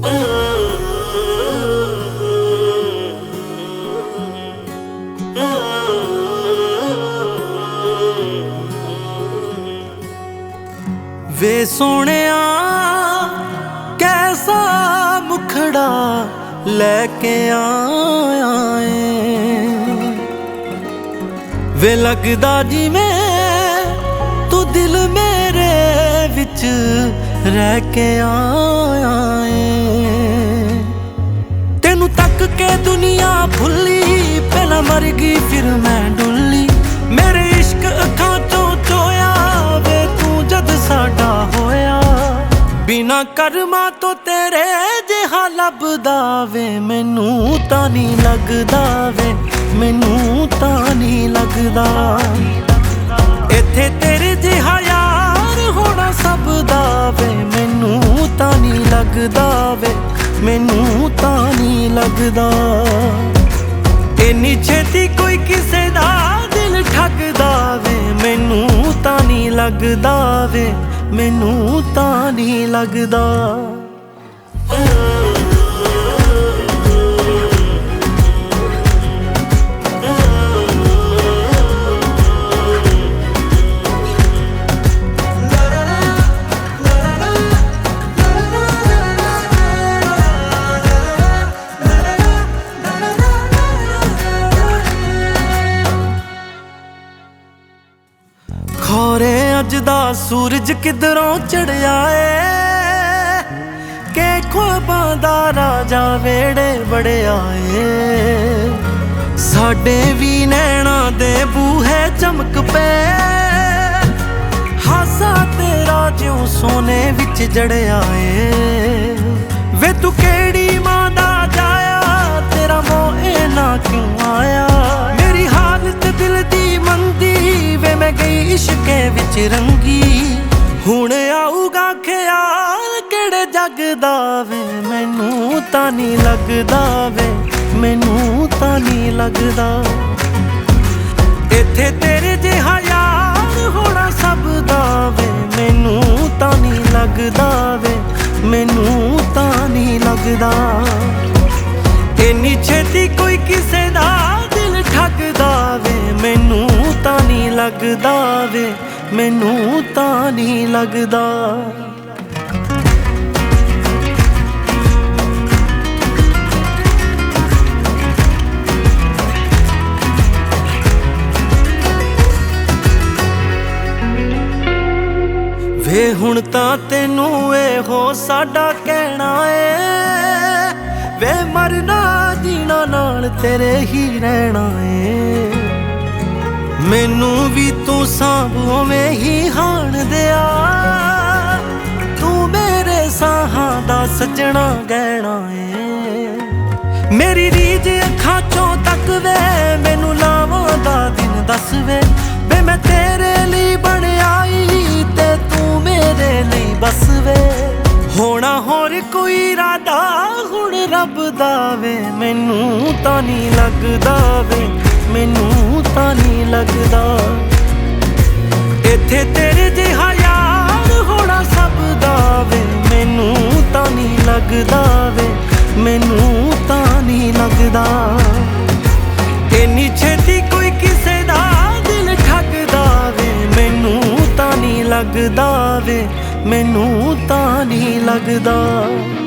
वे सोहणिया कैसा मुखड़ा लैके आया है, वे लगदा जिवें तू दिल मेरे विच रह के आया है। तेनू तक के दुनिया भुल्ली, पहला मर गई फिर मैं डुल्ली। मेरे इश्क अखां चों चोया वे तू जद साडा होया। बिना कर्मा तो तेरे जिहा लभदा वे, मैनू तां नहीं लगदा वे, मैनू तां नहीं लगदा। इत्थे तेरे जिहा यार होना सब दा वे, मैनू तां नहीं लगदा वे, मैनू तां नहीं लगदा। इन्नी छेती कोई किसे दा दिल ठगदा वे, मैनू तां नहीं लगदा वे, मैनू तां नहीं लगदा। खौरे अज दा सूरज किधरों चढ़िया है, के ख्वाबां दा राजा वेड़े बड़े आए। साडे भी नैना दे बूहे चमक पे, हासा तेरा ज्यों सोने विच जड़िया है। वे तू केड़ी मां दा जाया, तेरा मोह ना क्यों आया। मेरी हालत दिल दी मंदी वे, मैं गई इश्के विच रंगी। हुण आऊगा ख्याल केड़े जग दा वे, मैनू तां नहीं लगदा वे, मैनू तां नहीं लगदा। इत्थे तेरे जिहा यार होना सब दा वे, मैनू तां नहीं लगदा वे, मैनू तां नहीं लगदा। इन्नी छेती कोई किसे दा दिल ठगदा वे, मैनू तां नहीं लगदा वे, मैनू तां नहीं लगदा। वे हुण तां तैनू एहो साडा कहना है, वे मरना जीना नाल तेरे ही रहना है। मैनू भी तू सांभों में ही हाण दिया, तू मेरे साहां दा सजना गहना है। मेरी रीझ अखां चों तक वे, मैनू लावां दा दिन दस वे। वे मैं तेरे लिए बन आई ते तू मेरे लिए बस वे। होना होर कोई इरादा हुण रब दा वे, मैनू तां नहीं लगदा वे, मैनू तां नहीं लगदा। इत्थे तेरे जिहा यार होना सब दा वे, मैनू तां नहीं लगदा वे, मैनू तां नहीं लगदा। इन्नी छेती कोई किसे दा दिल ठगदा वे, मैनू तां नहीं लगदा वे, मैनू तां नहीं लगदा।